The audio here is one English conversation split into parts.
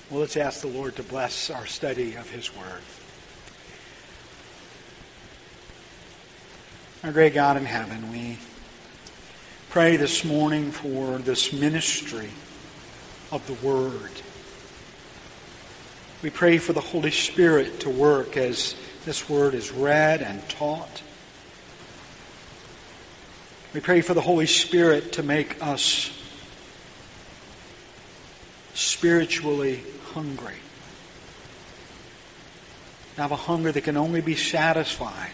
Well, let's ask the Lord to bless our study of His Word. Our great God in heaven, we pray this morning for this ministry of the Word. We pray for the Holy Spirit to work as this Word is read and taught. We pray for the Holy Spirit to make us spiritually hungry. To have a hunger that can only be satisfied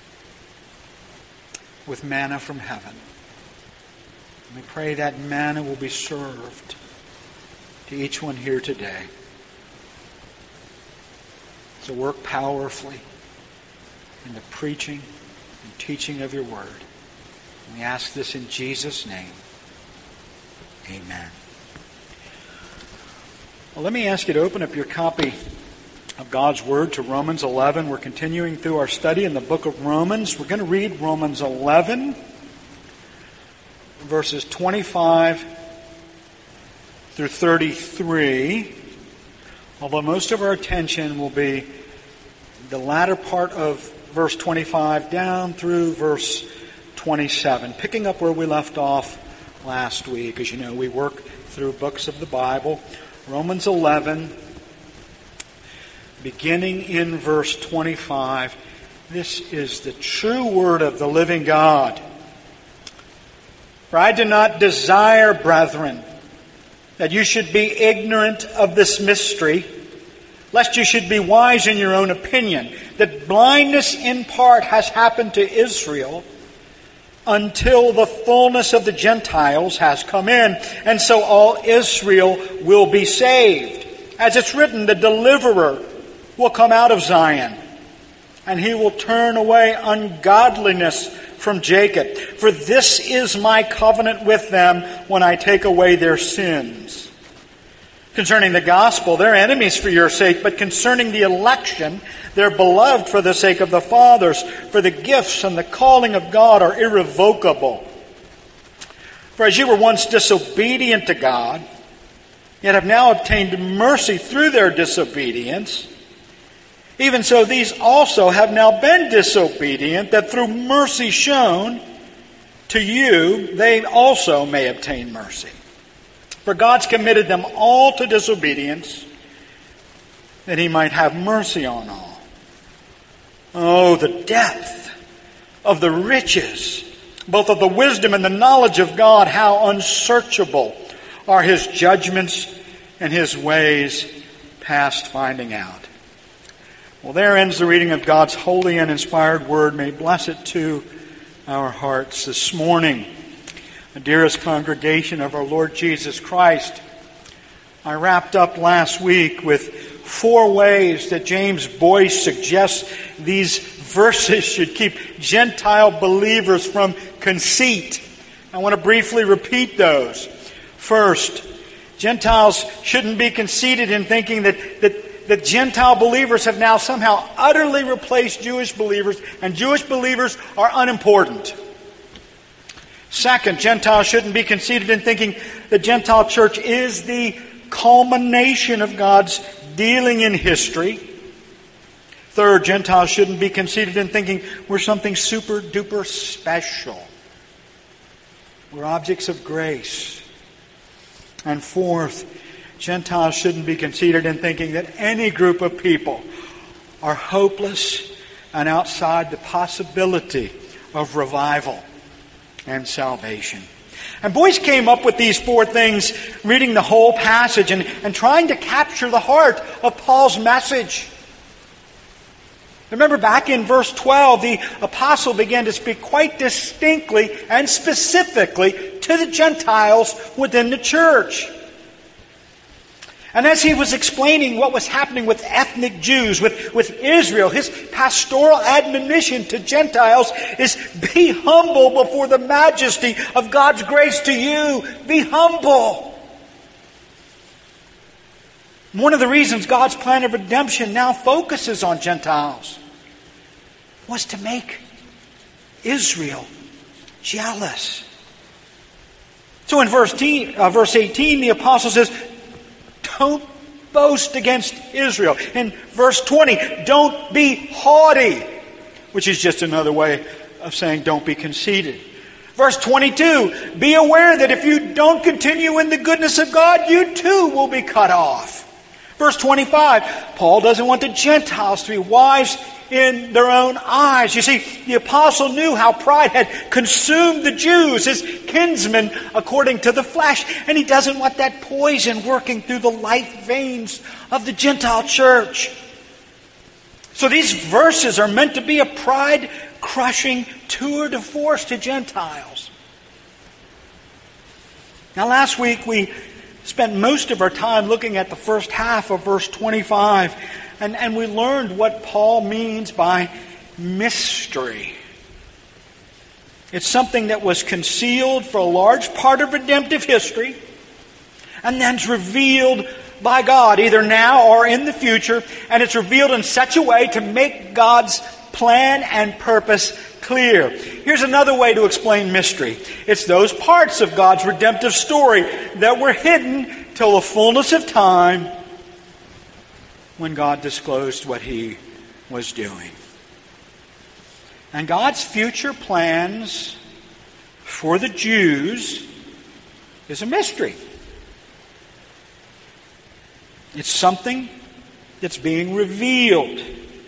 with manna from heaven. And we pray that manna will be served to each one here today. So work powerfully in the preaching and teaching of your word. And we ask this in Jesus' name. Amen. Well, let me ask you to open up your copy of God's Word to Romans 11. We're continuing through our study in the book of Romans. We're going to read Romans 11, verses 25 through 33. Although most of our attention will be the latter part of verse 25 down through verse 27, picking up where we left off last week. As you know, we work through books of the Bible. Romans 11, beginning in verse 25. This is the true word of the living God. For I do not desire, brethren, that you should be ignorant of this mystery, lest you should be wise in your own opinion, that blindness in part has happened to Israel, until the fullness of the Gentiles has come in, and so all Israel will be saved. As it's written, the deliverer will come out of Zion, and he will turn away ungodliness from Jacob. For this is my covenant with them when I take away their sins. Concerning the gospel, they're enemies for your sake, but concerning the election, they're beloved for the sake of the fathers, for the gifts and the calling of God are irrevocable. For as you were once disobedient to God, yet have now obtained mercy through their disobedience, even so these also have now been disobedient, that through mercy shown to you, they also may obtain mercy. For God's committed them all to disobedience, that He might have mercy on all. Oh, the depth of the riches, both of the wisdom and the knowledge of God, how unsearchable are His judgments and His ways past finding out. Well, there ends the reading of God's holy and inspired word. May He bless it to our hearts this morning. The dearest congregation of our Lord Jesus Christ, I wrapped up last week with 4 ways that James Boyce suggests these verses should keep Gentile believers from conceit. I want to briefly repeat those. First, Gentiles shouldn't be conceited in thinking that Gentile believers have now somehow utterly replaced Jewish believers, and Jewish believers are unimportant. Second, Gentiles shouldn't be conceited in thinking the Gentile church is the culmination of God's dealing in history. Third, Gentiles shouldn't be conceited in thinking we're something super duper special. We're objects of grace. And fourth, Gentiles shouldn't be conceited in thinking that any group of people are hopeless and outside the possibility of revival and salvation. And Boyce came up with these 4 things, reading the whole passage and trying to capture the heart of Paul's message. Remember back in verse 12, the apostle began to speak quite distinctly and specifically to the Gentiles within the church. And as he was explaining what was happening with ethnic Jews, with Israel, his pastoral admonition to Gentiles is, be humble before the majesty of God's grace to you. Be humble. One of the reasons God's plan of redemption now focuses on Gentiles was to make Israel jealous. So in verse 18, the apostle says, don't boast against Israel. In verse 20, don't be haughty, which is just another way of saying don't be conceited. Verse 22, be aware that if you don't continue in the goodness of God, you too will be cut off. Verse 25, Paul doesn't want the Gentiles to be wise in their own eyes. You see, the apostle knew how pride had consumed the Jews, his kinsmen, according to the flesh. And he doesn't want that poison working through the life veins of the Gentile church. So these verses are meant to be a pride-crushing tour de force to Gentiles. Now last week we spent most of our time looking at the first half of verse 25. And we learned what Paul means by mystery. It's something that was concealed for a large part of redemptive history and then it's revealed by God, either now or in the future. And it's revealed in such a way to make God's plan and purpose clear. Here's another way to explain mystery. It's those parts of God's redemptive story that were hidden till the fullness of time, when God disclosed what He was doing. And God's future plans for the Jews is a mystery. It's something that's being revealed.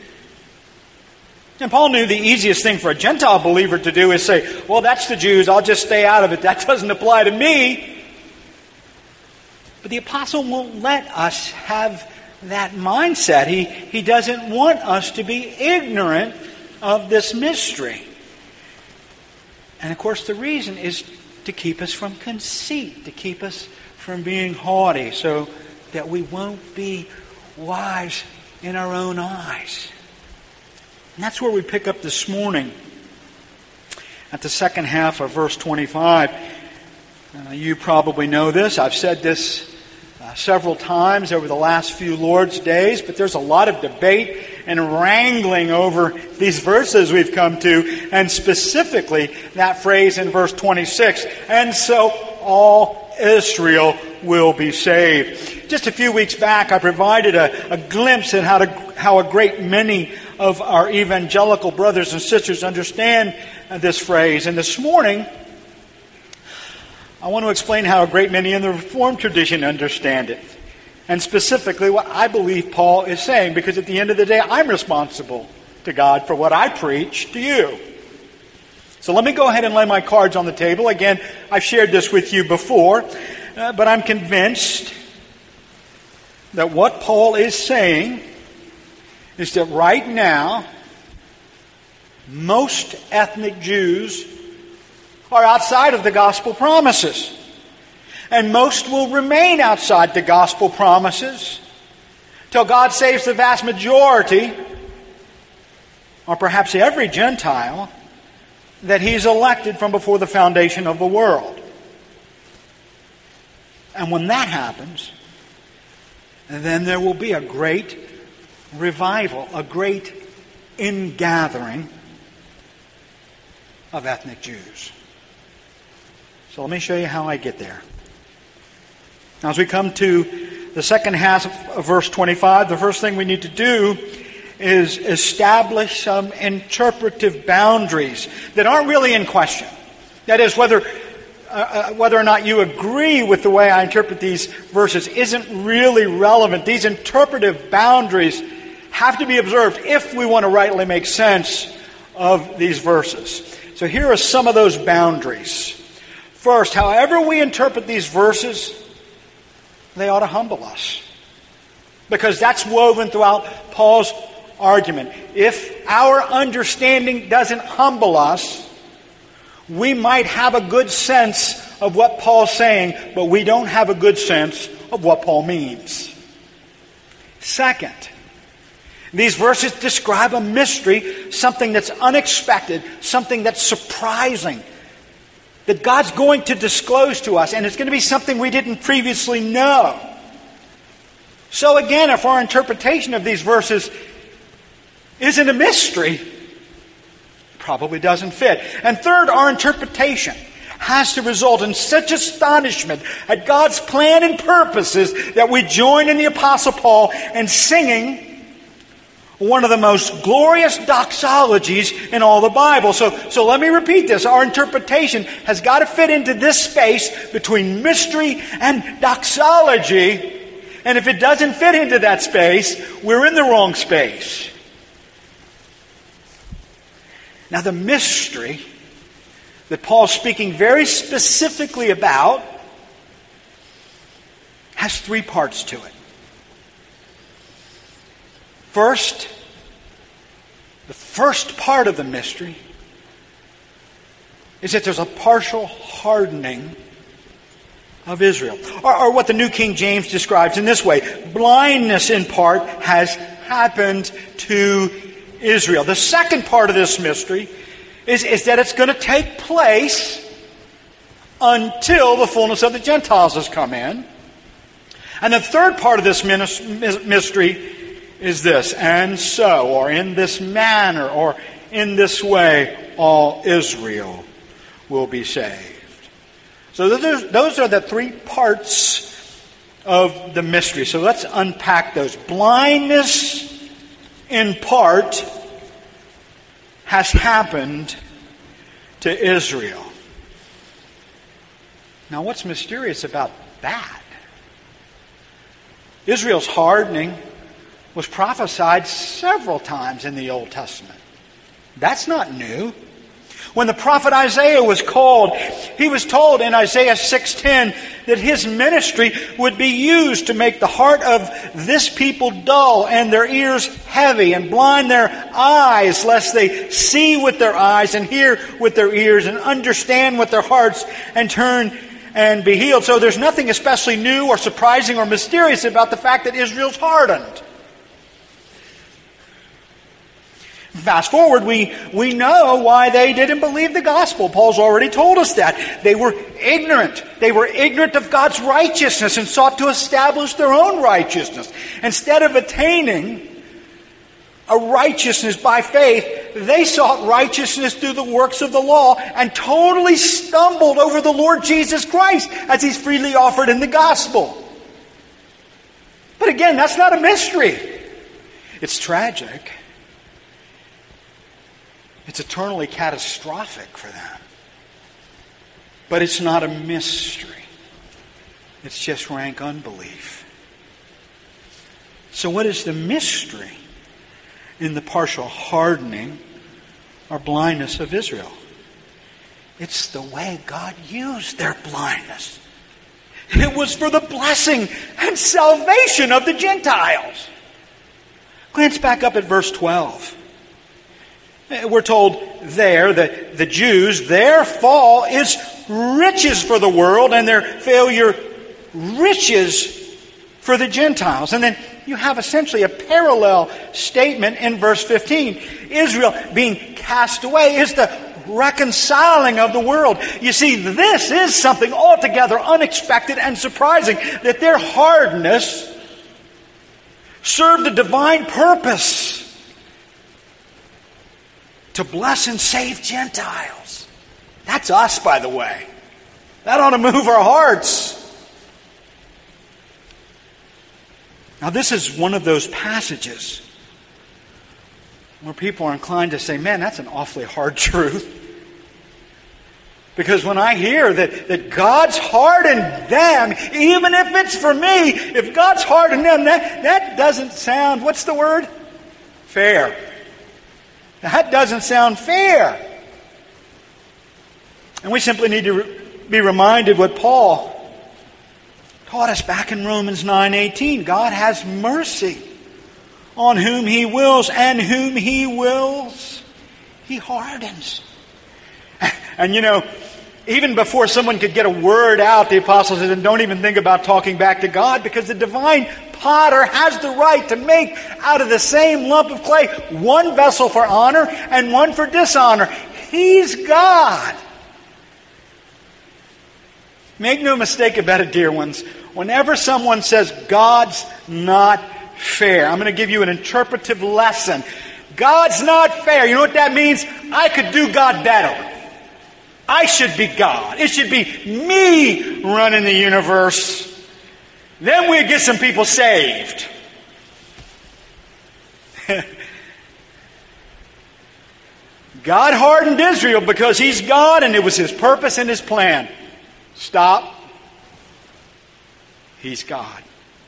And Paul knew the easiest thing for a Gentile believer to do is say, well, that's the Jews, I'll just stay out of it. That doesn't apply to me. But the apostle won't let us have that mindset. He doesn't want us to be ignorant of this mystery. And of course the reason is to keep us from conceit, to keep us from being haughty, so that we won't be wise in our own eyes. And that's where we pick up this morning at the second half of verse 25. You probably know this. I've said this several times over the last few Lord's days, but there's a lot of debate and wrangling over these verses we've come to, and specifically that phrase in verse 26, and so all Israel will be saved. Just a few weeks back, I provided a glimpse at how a great many of our evangelical brothers and sisters understand this phrase. And this morning, I want to explain how a great many in the Reformed tradition understand it. And specifically what I believe Paul is saying, because at the end of the day, I'm responsible to God for what I preach to you. So let me go ahead and lay my cards on the table. Again, I've shared this with you before, but I'm convinced that what Paul is saying is that right now, most ethnic Jews are outside of the gospel promises. And most will remain outside the gospel promises till God saves the vast majority, or perhaps every Gentile, that He's elected from before the foundation of the world. And when that happens, then there will be a great revival, a great ingathering of ethnic Jews. So let me show you how I get there. Now, as we come to the second half of verse 25, the first thing we need to do is establish some interpretive boundaries that aren't really in question. That is, whether or not you agree with the way I interpret these verses isn't really relevant. These interpretive boundaries have to be observed if we want to rightly make sense of these verses. So here are some of those boundaries. First, however we interpret these verses, they ought to humble us. Because that's woven throughout Paul's argument. If our understanding doesn't humble us, we might have a good sense of what Paul's saying, but we don't have a good sense of what Paul means. Second, these verses describe a mystery, something that's unexpected, something that's surprising, that God's going to disclose to us, and it's going to be something we didn't previously know. So again, if our interpretation of these verses isn't a mystery, it probably doesn't fit. And third, our interpretation has to result in such astonishment at God's plan and purposes that we join in the Apostle Paul in singing one of the most glorious doxologies in all the Bible. So let me repeat this. Our interpretation has got to fit into this space between mystery and doxology. And if it doesn't fit into that space, we're in the wrong space. Now, the mystery that Paul's speaking very specifically about has three parts to it. First, the first part of the mystery is that there's a partial hardening of Israel. Or what the New King James describes in this way: blindness in part has happened to Israel. The second part of this mystery is that it's going to take place until the fullness of the Gentiles has come in. And the third part of this mystery is this: and so, or in this manner, or in this way, all Israel will be saved. So those are the three parts of the mystery. So let's unpack those. Blindness in part has happened to Israel. Now, what's mysterious about that? Israel's hardening was prophesied several times in the Old Testament. That's not new. When the prophet Isaiah was called, he was told in Isaiah 6:10 that his ministry would be used to make the heart of this people dull and their ears heavy, and blind their eyes lest they see with their eyes and hear with their ears and understand with their hearts and turn and be healed. So there's nothing especially new or surprising or mysterious about the fact that Israel's hardened. Fast forward, we know why they didn't believe the gospel. Paul's already told us that. They were ignorant. They were ignorant of God's righteousness and sought to establish their own righteousness. Instead of attaining a righteousness by faith, they sought righteousness through the works of the law and totally stumbled over the Lord Jesus Christ as He's freely offered in the gospel. But again, that's not a mystery. It's tragic. It's eternally catastrophic for them. But it's not a mystery. It's just rank unbelief. So what is the mystery in the partial hardening or blindness of Israel? It's the way God used their blindness. It was for the blessing and salvation of the Gentiles. Glance back up at verse 12. We're told there that the Jews, their fall is riches for the world, and their failure riches for the Gentiles. And then you have essentially a parallel statement in verse 15. Israel being cast away is the reconciling of the world. You see, this is something altogether unexpected and surprising, that their hardness served a divine purpose to bless and save Gentiles. That's us, by the way. That ought to move our hearts. Now, this is one of those passages where people are inclined to say, man, that's an awfully hard truth. Because when I hear that God's hardened them, even if it's for me, if God's hardened them, that doesn't sound, what's the word? Fair. That doesn't sound fair. And we simply need to be reminded what Paul taught us back in Romans 9:18. God has mercy on whom He wills, and whom He wills, He hardens. And you know, even before someone could get a word out, the apostle said, don't even think about talking back to God, because the divine potter has the right to make out of the same lump of clay one vessel for honor and one for dishonor. He's God. Make no mistake about it, dear ones. Whenever someone says God's not fair, I'm going to give you an interpretive lesson. God's not fair. You know what that means? I could do God better. I should be God. It should be me running the universe. Then we'd get some people saved. God hardened Israel because He's God and it was His purpose and His plan. Stop. He's God.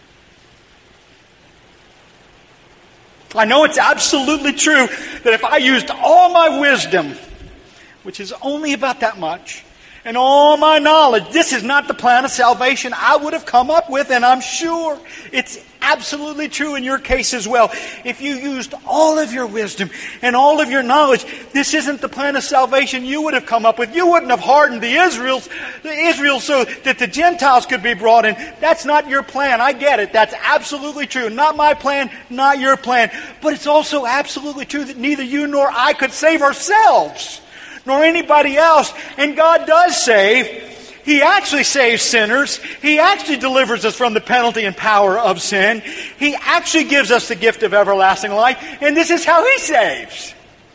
I know it's absolutely true that if I used all my wisdom, which is only about that much, and all my knowledge, this is not the plan of salvation I would have come up with, and I'm sure it's absolutely true in your case as well. If you used all of your wisdom and all of your knowledge, this isn't the plan of salvation you would have come up with. You wouldn't have hardened the Israel so that the Gentiles could be brought in. That's not your plan. I get it. That's absolutely true. Not my plan, not your plan. But it's also absolutely true that neither you nor I could save ourselves, nor anybody else. And God does save. He actually saves sinners. He actually delivers us from the penalty and power of sin. He actually gives us the gift of everlasting life. And this is how He saves.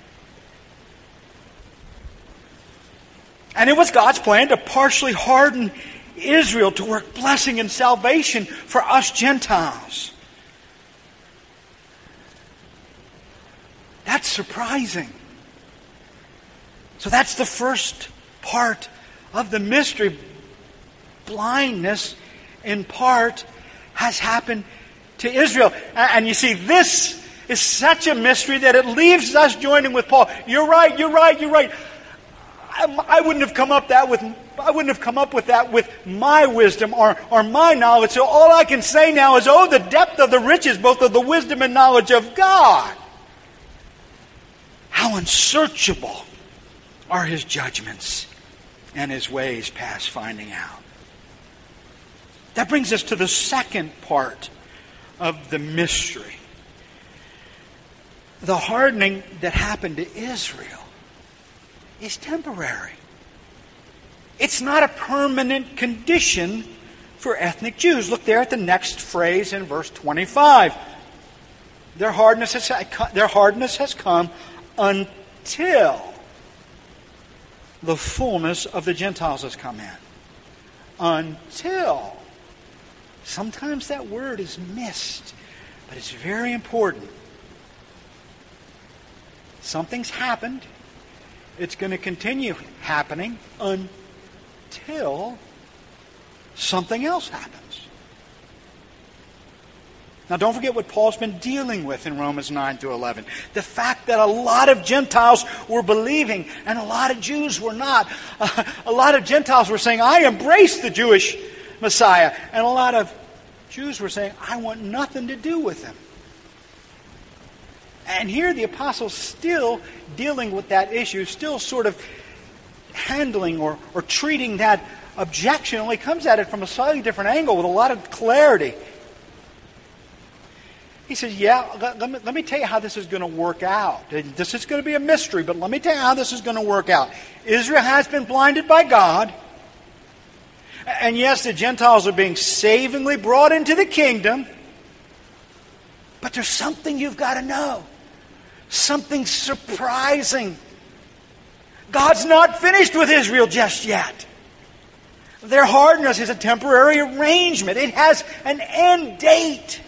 And it was God's plan to partially harden Israel to work blessing and salvation for us Gentiles. That's surprising. So that's the first part of the mystery. Blindness, in part, has happened to Israel. And you see, this is such a mystery that it leaves us joining with Paul. You're right. I wouldn't have come up with that with my wisdom or my knowledge. So all I can say now is, the depth of the riches, both of the wisdom and knowledge of God. How unsearchable are His judgments and His ways past finding out. That brings us to the second part of the mystery. The hardening that happened to Israel is temporary. It's not a permanent condition for ethnic Jews. Look there at the next phrase in verse 25. Their hardness has come until the fullness of the Gentiles has come in. Until. Sometimes that word is missed, but it's very important. Something's happened. It's going to continue happening until something else happens. Now don't forget what Paul's been dealing with in Romans 9 through 11. The fact that a lot of Gentiles were believing and a lot of Jews were not. A lot of Gentiles were saying, I embrace the Jewish Messiah. And a lot of Jews were saying, I want nothing to do with him. And here the apostle's still dealing with that issue, still sort of handling or treating that objection, only comes at it from a slightly different angle with a lot of clarity. He says, let me tell you how this is going to work out. This is going to be a mystery, but let me tell you how this is going to work out. Israel has been blinded by God. And yes, the Gentiles are being savingly brought into the kingdom. But there's something you've got to know. Something surprising. God's not finished with Israel just yet. Their hardness is a temporary arrangement. It has an end date.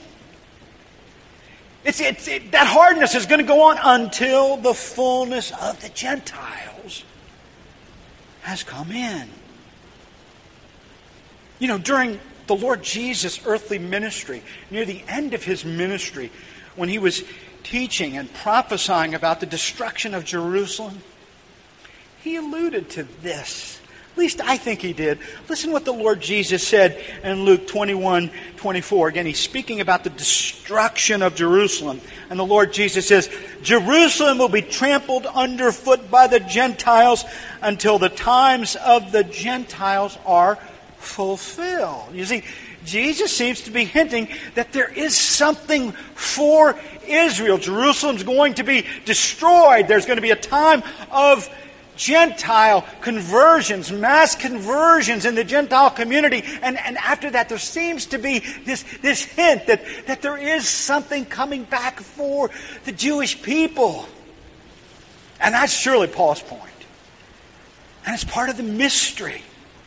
That hardness is going to go on until the fullness of the Gentiles has come in. You know, during the Lord Jesus' earthly ministry, near the end of His ministry, when He was teaching and prophesying about the destruction of Jerusalem, He alluded to this. At least I think He did. Listen what the Lord Jesus said in Luke 21:24. Again, He's speaking about the destruction of Jerusalem. And the Lord Jesus says, Jerusalem will be trampled underfoot by the Gentiles until the times of the Gentiles are fulfilled. You see, Jesus seems to be hinting that there is something for Israel. Jerusalem's going to be destroyed. There's going to be a time of Gentile conversions, mass conversions in the Gentile community. And after that, there seems to be this hint that there is something coming back for the Jewish people. And that's surely Paul's point. And it's part of the mystery.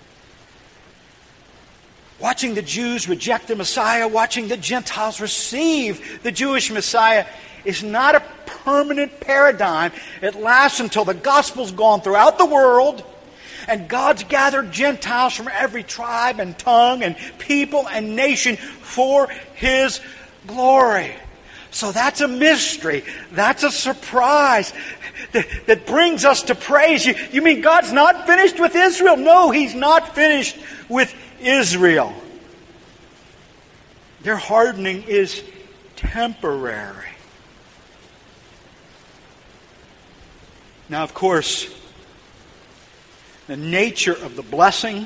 Watching the Jews reject the Messiah, watching the Gentiles receive the Jewish Messiah is not a permanent paradigm. It lasts until the gospel's gone throughout the world and God's gathered Gentiles from every tribe and tongue and people and nation for His glory. So that's a mystery. That's a surprise that brings us to praise. You mean God's not finished with Israel? No, He's not finished with Israel. Their hardening is temporary. Now, of course, the nature of the blessing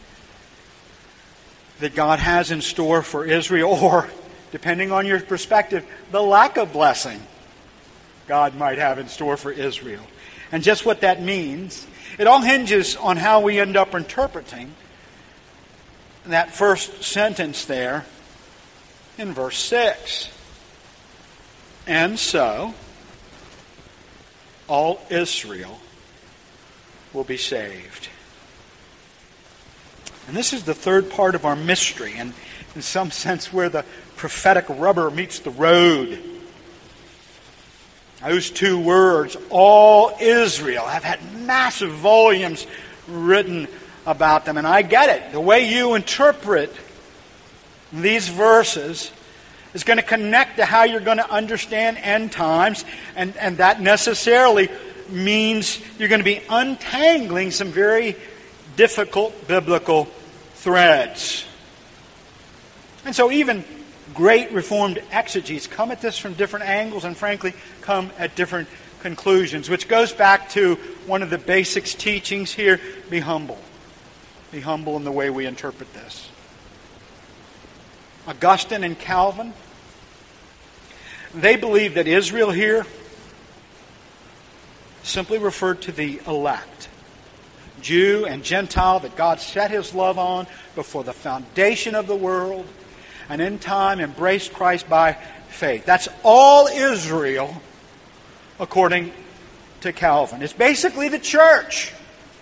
that God has in store for Israel, or, depending on your perspective, the lack of blessing God might have in store for Israel. And just what that means, it all hinges on how we end up interpreting that first sentence there in verse 6. And so, all Israel will be saved. And this is the third part of our mystery, and in some sense where the prophetic rubber meets the road. Those two words, all Israel, have had massive volumes written about them. And I get it. The way you interpret these verses is going to connect to how you're going to understand end times. And that necessarily means you're going to be untangling some very difficult biblical threads. And so even great Reformed exegetes come at this from different angles and frankly come at different conclusions, which goes back to one of the basics teachings here: be humble. Be humble in the way we interpret this. Augustine and Calvin, they believe that Israel here simply referred to the elect, Jew and Gentile, that God set His love on before the foundation of the world, and in time embraced Christ by faith. That's all Israel, according to Calvin. It's basically the church.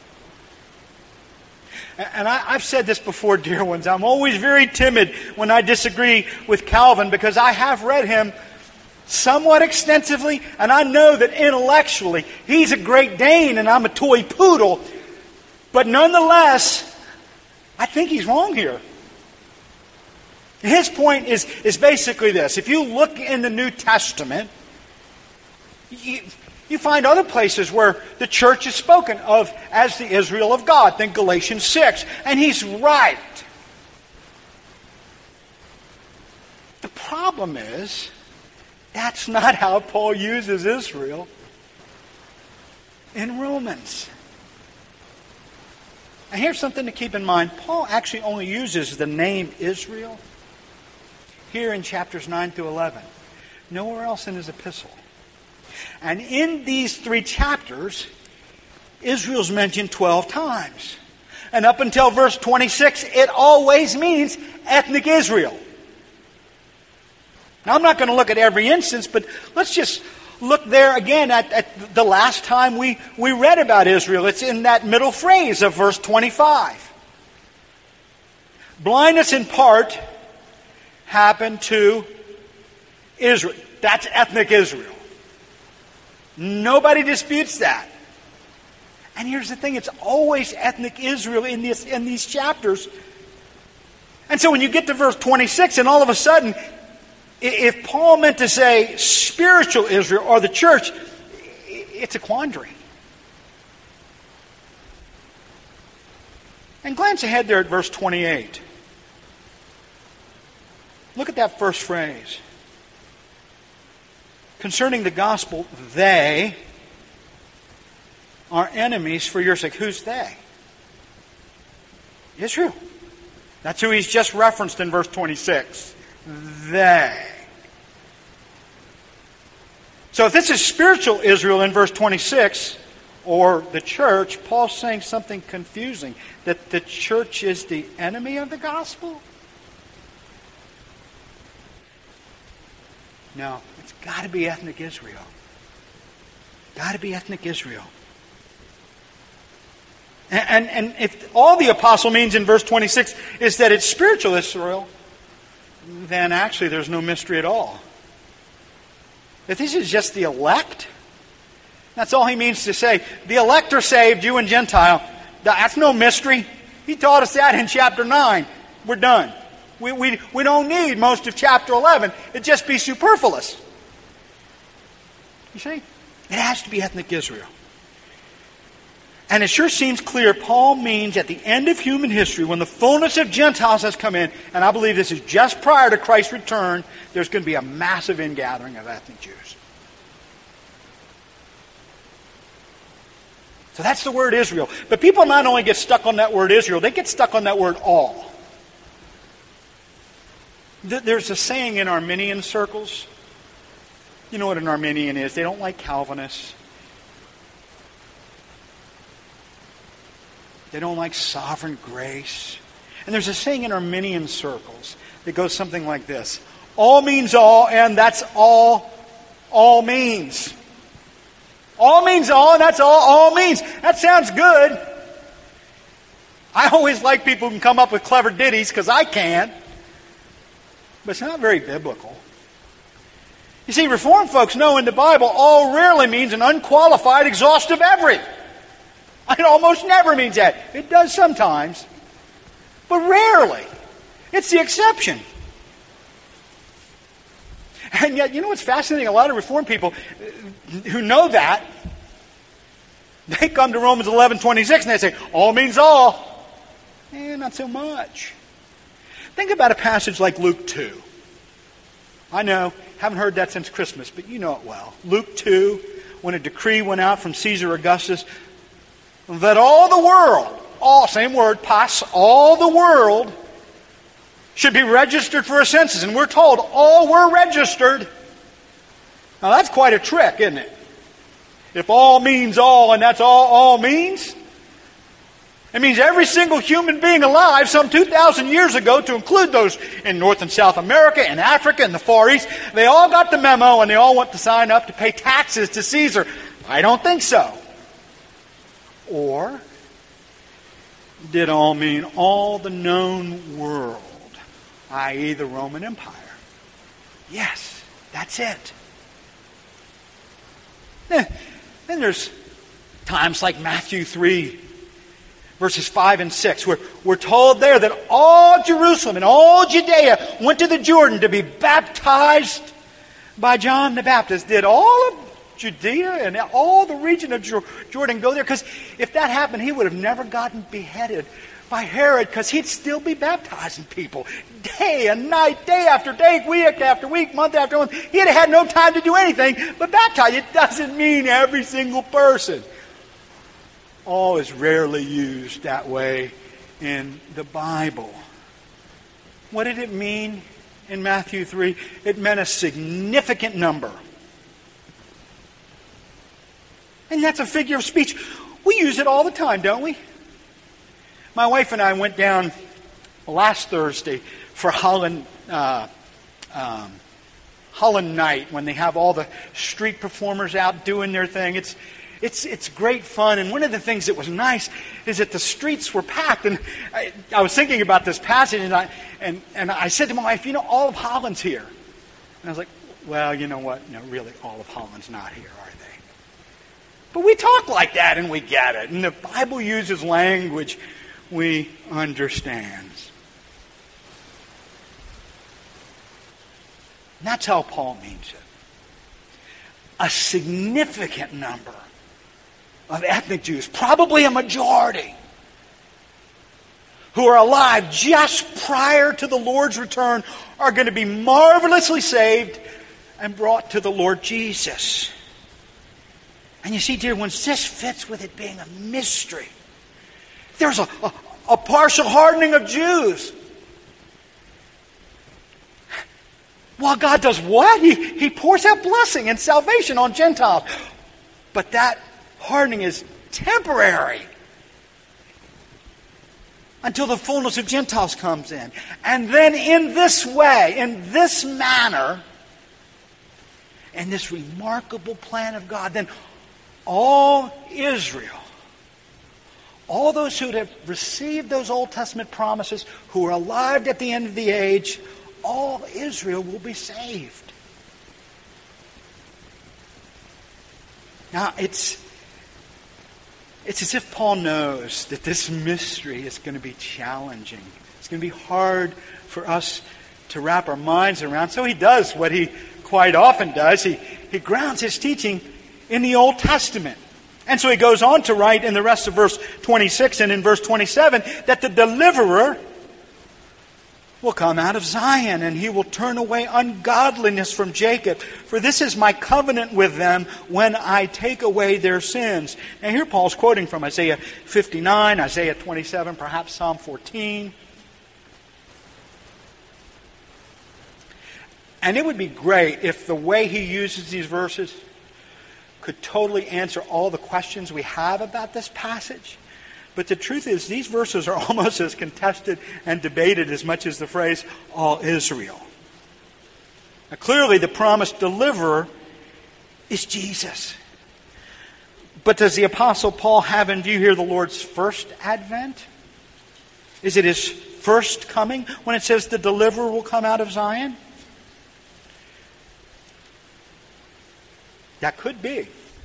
And I've said this before, dear ones, I'm always very timid when I disagree with Calvin because I have read him somewhat extensively, and I know that intellectually he's a Great Dane and I'm a toy poodle. But nonetheless, I think he's wrong here. His point is basically this. If you look in the New Testament, you find other places where the church is spoken of as the Israel of God. Think Galatians 6. And he's right. The problem is, that's not how Paul uses Israel in Romans. And here's something to keep in mind. Paul actually only uses the name Israel here in chapters 9 through 11. Nowhere else in his epistle. And in these 3 chapters, Israel's mentioned 12 times. And up until verse 26, it always means ethnic Israel. Now, I'm not going to look at every instance, but let's just look there again at the last time we read about Israel. It's in that middle phrase of verse 25. Blindness in part happened to Israel. That's ethnic Israel. Nobody disputes that. And here's the thing, it's always ethnic Israel in these chapters. And so when you get to verse 26, and all of a sudden, if Paul meant to say spiritual Israel or the church, it's a quandary. And glance ahead there at verse 28. Look at that first phrase. Concerning the gospel, they are enemies for your sake. Who's they? Israel. That's who he's just referenced in verse 26. They. So if this is spiritual Israel in verse 26, or the church, Paul's saying something confusing. That the church is the enemy of the gospel? No, it's got to be ethnic Israel. Got to be ethnic Israel. And if all the apostle means in verse 26 is that it's spiritual Israel, then actually there's no mystery at all. If this is just the elect, that's all he means to say. The elect are saved, Jew and Gentile. That's no mystery. He taught us that in chapter 9. We're done. We don't need most of chapter 11. It'd just be superfluous. You see? It has to be ethnic Israel. And it sure seems clear Paul means at the end of human history, when the fullness of Gentiles has come in, and I believe this is just prior to Christ's return, there's going to be a massive ingathering of ethnic Jews. So that's the word Israel. But people not only get stuck on that word Israel, they get stuck on that word all. There's a saying in Arminian circles. You know what an Arminian is. They don't like Calvinists. They don't like sovereign grace. And there's a saying in Arminian circles that goes something like this. All means all, and that's all means. All means all, and that's all means. That sounds good. I always like people who can come up with clever ditties, because I can. But it's not very biblical. You see, Reformed folks know in the Bible, all rarely means an unqualified, exhaustive every. It almost never means that. It does sometimes, but rarely. It's the exception. And yet, you know what's fascinating? A lot of Reformed people who know that, they come to Romans 11:26 and they say, all means all. Not so much. Think about a passage like Luke 2. I know, haven't heard that since Christmas, but you know it well. Luke 2, when a decree went out from Caesar Augustus that all the world, same word, pas, all the world should be registered for a census. And we're told all were registered. Now that's quite a trick, isn't it? If all means all and that's all means, it means every single human being alive some 2,000 years ago, to include those in North and South America and Africa and the Far East, they all got the memo and they all went to sign up to pay taxes to Caesar. I don't think so. Or did all mean all the known world, i.e. the Roman Empire? Yes, that's it. Then there's times like Matthew 3, verses 5 and 6, where we're told there that all Jerusalem and all Judea went to the Jordan to be baptized by John the Baptist. Did all of Judea and all the region of Jordan go there? Because if that happened, he would have never gotten beheaded by Herod, because he'd still be baptizing people day and night, day after day, week after week, month after month. He'd have had no time to do anything but baptize. It doesn't mean every single person. All is rarely used that way in the Bible. What did it mean in Matthew 3? It meant a significant number. And that's a figure of speech. We use it all the time, don't we? My wife and I went down last Thursday for Holland Night, when they have all the street performers out doing their thing. It's great fun. And one of the things that was nice is that the streets were packed. And I was thinking about this passage, and I said to my wife, all of Holland's here. And I was like, well, you know what? No, really, all of Holland's not here, are they? But we talk like that and we get it. And the Bible uses language we understand. And that's how Paul means it. A significant number of ethnic Jews, probably a majority, who are alive just prior to the Lord's return, are going to be marvelously saved and brought to the Lord Jesus. And you see, dear ones, this fits with it being a mystery. There's a partial hardening of Jews. Well, God does what? He pours out blessing and salvation on Gentiles. But that hardening is temporary until the fullness of Gentiles comes in. And then in this way, in this manner, in this remarkable plan of God, then all Israel, all those who have received those Old Testament promises, who are alive at the end of the age, all Israel will be saved. Now, it's as if Paul knows that this mystery is going to be challenging. It's going to be hard for us to wrap our minds around. So he does what he quite often does. He grounds his teaching in the Old Testament. And so he goes on to write in the rest of verse 26 and in verse 27 that the deliverer will come out of Zion, and he will turn away ungodliness from Jacob. For this is my covenant with them when I take away their sins. Now here Paul's quoting from Isaiah 59, Isaiah 27, perhaps Psalm 14. And it would be great if the way he uses these verses could totally answer all the questions we have about this passage. But the truth is, these verses are almost as contested and debated as much as the phrase, all Israel. Now, clearly, the promised deliverer is Jesus. But does the Apostle Paul have in view here the Lord's first advent? Is it his first coming when it says the deliverer will come out of Zion? That could be.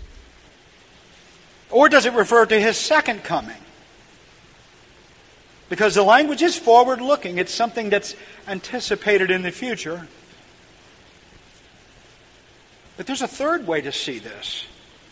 Or does it refer to his second coming? Because the language is forward-looking. It's something that's anticipated in the future. But there's a third way to see this.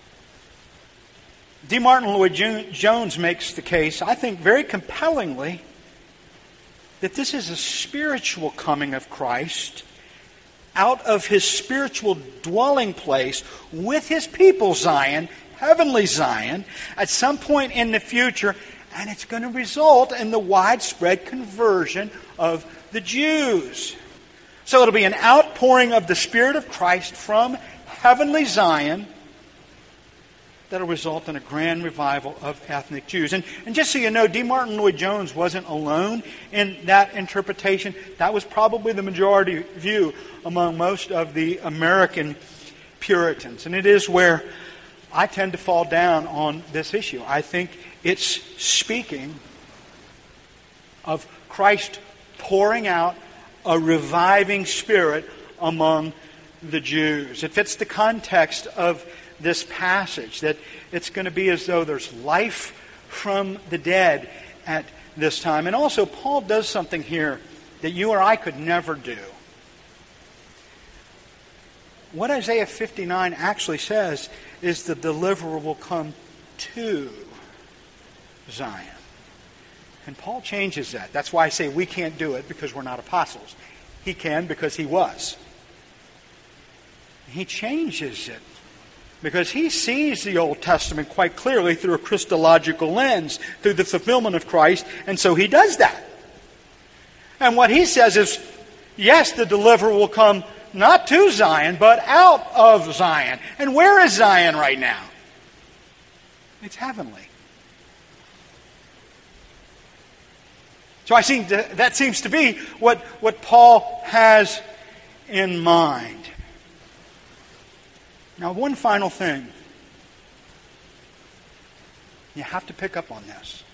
D. Martin Lloyd-Jones makes the case, I think very compellingly, that this is a spiritual coming of Christ out of his spiritual dwelling place with his people Zion, heavenly Zion, at some point in the future. And it's going to result in the widespread conversion of the Jews. So it'll be an outpouring of the Spirit of Christ from heavenly Zion that'll result in a grand revival of ethnic Jews. And just so you know, D. Martin Lloyd-Jones wasn't alone in that interpretation. That was probably the majority view among most of the American Puritans. And it is where I tend to fall down on this issue. I think it's speaking of Christ pouring out a reviving spirit among the Jews. It fits the context of this passage, that it's going to be as though there's life from the dead at this time. And also, Paul does something here that you or I could never do. What Isaiah 59 actually says is the deliverer will come to Zion. And Paul changes that. That's why I say we can't do it because we're not apostles. He can because he was. He changes it because he sees the Old Testament quite clearly through a Christological lens, through the fulfillment of Christ, and so he does that. And what he says is, yes, the deliverer will come not to Zion, but out of Zion. And where is Zion right now? It's heavenly. So I think that seems to be what Paul has in mind. Now, one final thing. You have to pick up on this.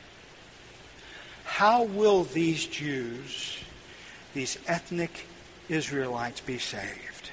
How will these Jews, these ethnic Israelites, be saved?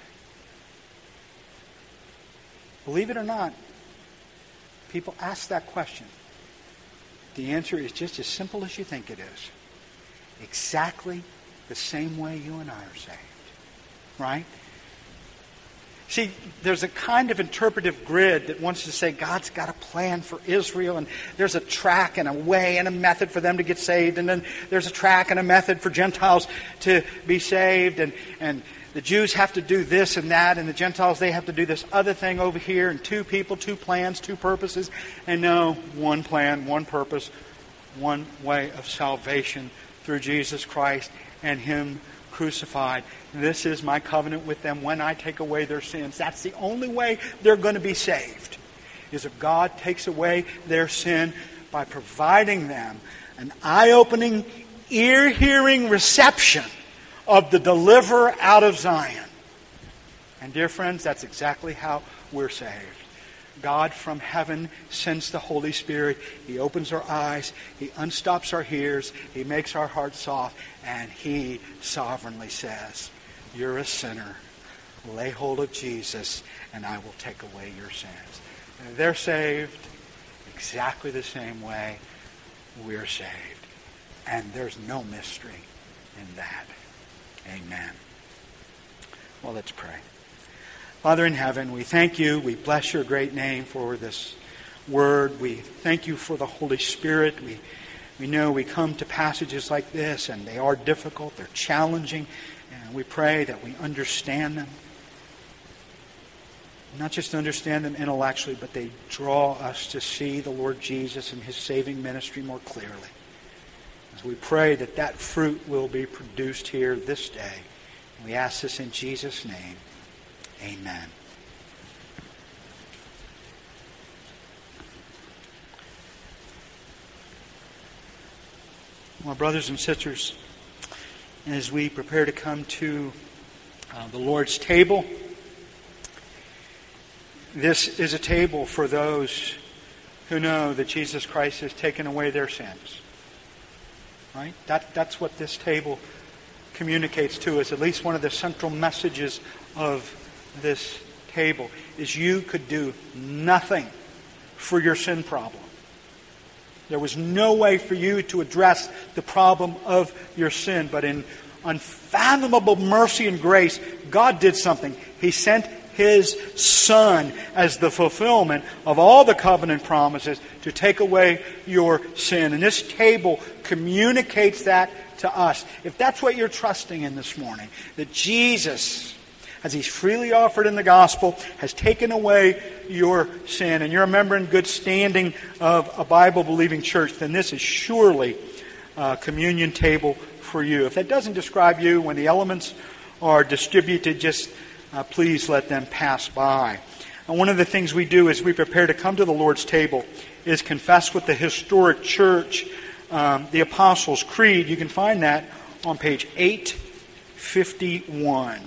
Believe it or not, people ask that question. The answer is just as simple as you think it is. Exactly the same way you and I are saved. Right? See, there's a kind of interpretive grid that wants to say God's got a plan for Israel, and there's a track and a way and a method for them to get saved, and then there's a track and a method for Gentiles to be saved, and the Jews have to do this and that, and the Gentiles, they have to do this other thing over here, and two people, two plans, two purposes. And no, one plan, one purpose, one way of salvation through Jesus Christ and Him crucified. This is my covenant with them when I take away their sins. That's the only way they're going to be saved, is if God takes away their sin by providing them an eye-opening, ear-hearing reception of the deliverer out of Zion. And dear friends, that's exactly how we're saved. God from heaven sends the Holy Spirit. He opens our eyes. He unstops our ears. He makes our hearts soft. And He sovereignly says, you're a sinner. Lay hold of Jesus and I will take away your sins. And they're saved exactly the same way we're saved. And there's no mystery in that. Amen. Well, let's pray. Father in heaven, we thank you. We bless your great name for this word. We thank you for the Holy Spirit. We know we come to passages like this and they are difficult. They're challenging. And we pray that we understand them. Not just understand them intellectually, but they draw us to see the Lord Jesus and His saving ministry more clearly. As we pray that that fruit will be produced here this day. We ask this in Jesus' name. Amen. Well, brothers and sisters, as we prepare to come to the Lord's table, this is a table for those who know that Jesus Christ has taken away their sins. Right? That's what this table communicates to us. At least one of the central messages of this table is you could do nothing for your sin problem. There was no way for you to address the problem of your sin, but in unfathomable mercy and grace, God did something. He sent His Son as the fulfillment of all the covenant promises to take away your sin. And this table communicates that to us. If that's what you're trusting in this morning, that Jesus, as He's freely offered in the gospel, has taken away your sin, and you're a member in good standing of a Bible-believing church, then this is surely a communion table for you. If that doesn't describe you, when the elements are distributed, just please let them pass by. And one of the things we do as we prepare to come to the Lord's table is confess with the historic church the Apostles' Creed. You can find that on page 851.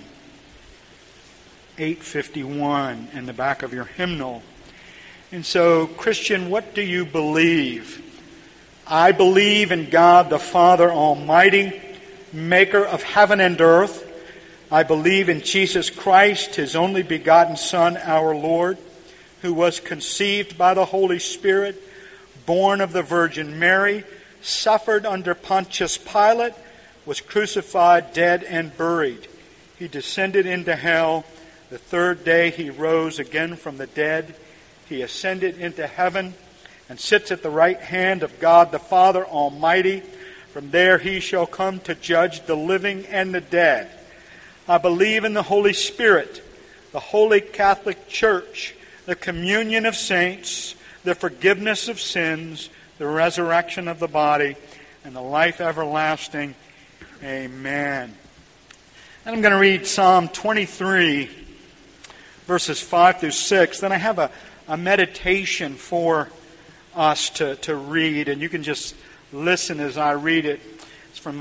851 in the back of your hymnal. And so, Christian, what do you believe? I believe in God the Father Almighty, maker of heaven and earth. I believe in Jesus Christ, His only begotten Son, our Lord, who was conceived by the Holy Spirit, born of the Virgin Mary, suffered under Pontius Pilate, was crucified, dead, and buried. He descended into hell. The third day He rose again from the dead. He ascended into heaven and sits at the right hand of God the Father Almighty. From there He shall come to judge the living and the dead. I believe in the Holy Spirit, the Holy Catholic Church, the communion of saints, the forgiveness of sins, the resurrection of the body, and the life everlasting. Amen. And I'm going to read Psalm 23, verses 5 through 6. Then I have a meditation for us to read, and you can just listen as I read it. It's from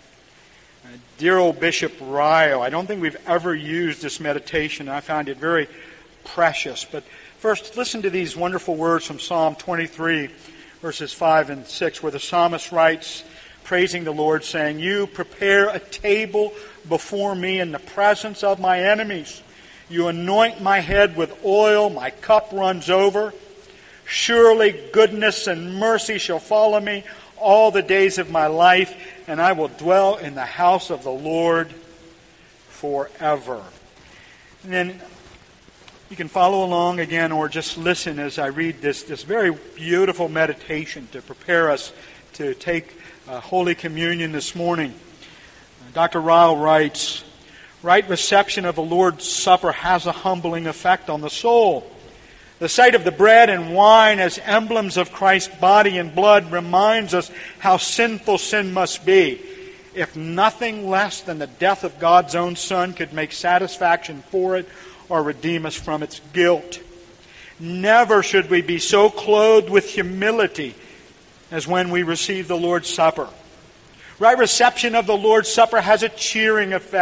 dear old Bishop Ryle. I don't think we've ever used this meditation. I found it very precious. But first, listen to these wonderful words from Psalm 23, verses 5 and 6, where the psalmist writes, praising the Lord, saying, You prepare a table before me in the presence of my enemies. You anoint my head with oil, my cup runs over. Surely goodness and mercy shall follow me all the days of my life, and I will dwell in the house of the Lord forever. And then you can follow along again or just listen as I read this very beautiful meditation to prepare us to take Holy Communion this morning. Dr. Ryle writes, right reception of the Lord's Supper has a humbling effect on the soul. The sight of the bread and wine as emblems of Christ's body and blood reminds us how sinful sin must be. If nothing less than the death of God's own Son could make satisfaction for it or redeem us from its guilt. Never should we be so clothed with humility as when we receive the Lord's Supper. Right reception of the Lord's Supper has a cheering effect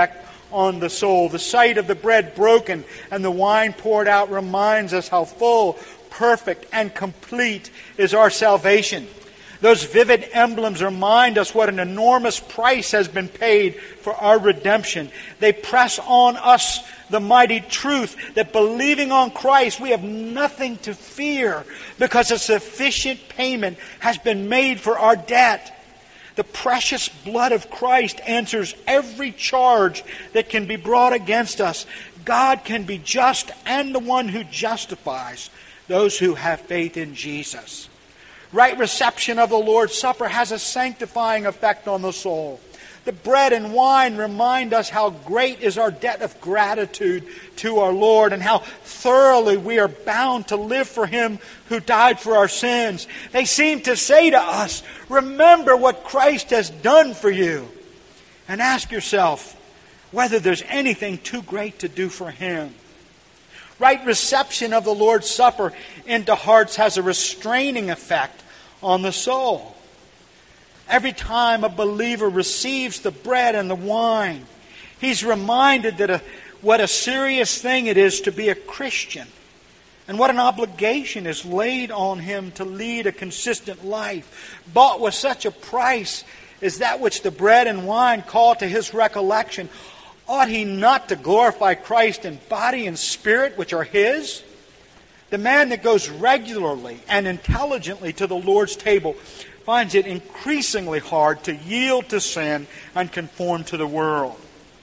on the soul. The sight of the bread broken and the wine poured out reminds us how full, perfect, and complete is our salvation. Those vivid emblems remind us what an enormous price has been paid for our redemption. They press on us the mighty truth that believing on Christ, we have nothing to fear because a sufficient payment has been made for our debt. The precious blood of Christ answers every charge that can be brought against us. God can be just and the one who justifies those who have faith in Jesus. Right reception of the Lord's Supper has a sanctifying effect on the soul. The bread and wine remind us how great is our debt of gratitude to our Lord and how thoroughly we are bound to live for Him who died for our sins. They seem to say to us, remember what Christ has done for you. And ask yourself whether there's anything too great to do for Him. Right reception of the Lord's Supper into hearts has a restraining effect on the soul. Every time a believer receives the bread and the wine, he's reminded that what a serious thing it is to be a Christian and what an obligation is laid on him to lead a consistent life. Bought with such a price as that which the bread and wine call to his recollection, ought he not to glorify Christ in body and spirit, which are His? The man that goes regularly and intelligently to the Lord's table finds it increasingly hard to yield to sin and conform to the world.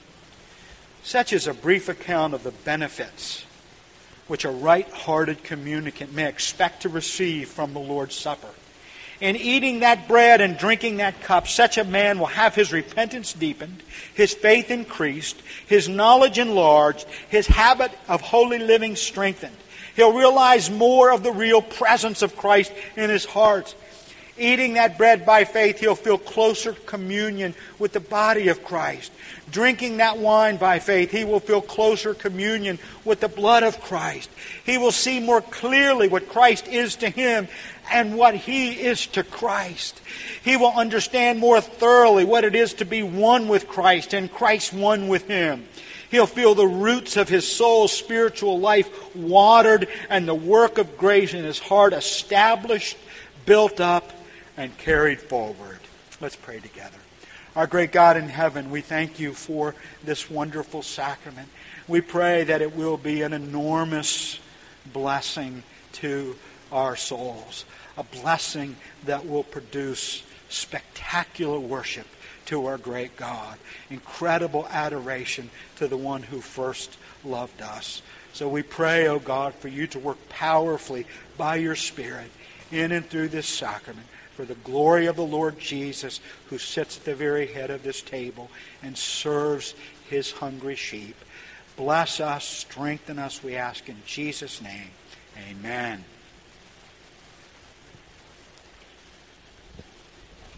Such is a brief account of the benefits which a right-hearted communicant may expect to receive from the Lord's Supper. In eating that bread and drinking that cup, such a man will have his repentance deepened, his faith increased, his knowledge enlarged, his habit of holy living strengthened. He'll realize more of the real presence of Christ in his heart. Eating that bread by faith, he'll feel closer communion with the body of Christ. Drinking that wine by faith, he will feel closer communion with the blood of Christ. He will see more clearly what Christ is to him and what he is to Christ. He will understand more thoroughly what it is to be one with Christ and Christ one with him. He'll feel the roots of his soul's spiritual life watered and the work of grace in his heart established, built up, and carried forward. Let's pray together. Our great God in heaven, we thank you for this wonderful sacrament. We pray that it will be an enormous blessing to our souls. A blessing that will produce spectacular worship to our great God. Incredible adoration to the one who first loved us. So we pray, O God, for you to work powerfully by your Spirit in and through this sacrament for the glory of the Lord Jesus, who sits at the very head of this table and serves his hungry sheep. Bless us, strengthen us, we ask in Jesus' name. Amen.